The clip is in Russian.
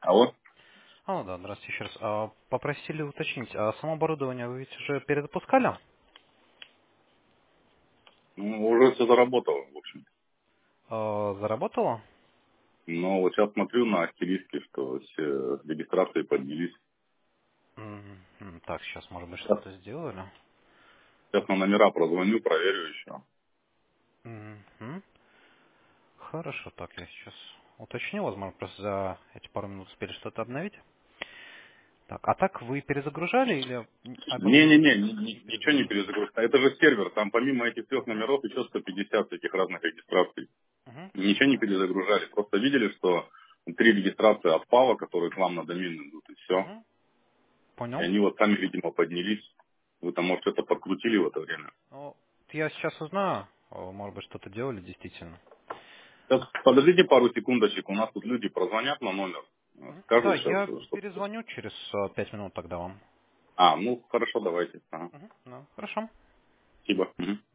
Алло? Да, здравствуйте еще раз. Попросили уточнить, само оборудование вы ведь уже перезапускали? Ну, уже все заработало, в общем. Заработало? Но вот сейчас смотрю на астериски, что все регистрации поднялись. Так, сейчас, может быть, Сейчас, что-то сделали. сейчас на номера прозвоню, проверю еще. Мгм. Хорошо, так, я сейчас уточню, возможно, просто за эти пару минут успели что-то обновить. Так, а так вы перезагружали или оборудование Не-не-не, не ничего не перезагружали? перезагрузка. Это же сервер, там помимо этих трех номеров еще 150 этих разных регистраций. Угу, Ничего не перезагружали, просто видели, что 3 регистрации отпало, которые к вам на домен идут, и все. угу, И понял. они вот сами, видимо, поднялись. Вы там, может, это подкрутили в это время. Ну, я сейчас узнаю, может быть, что-то делали действительно. Сейчас, подождите пару секундочек, у нас тут люди прозвонят на номер, Да, скажут сейчас, я что... перезвоню через 5 минут тогда вам. А, ну, хорошо, давайте. Ага. Ну, хорошо. Спасибо. Мгм.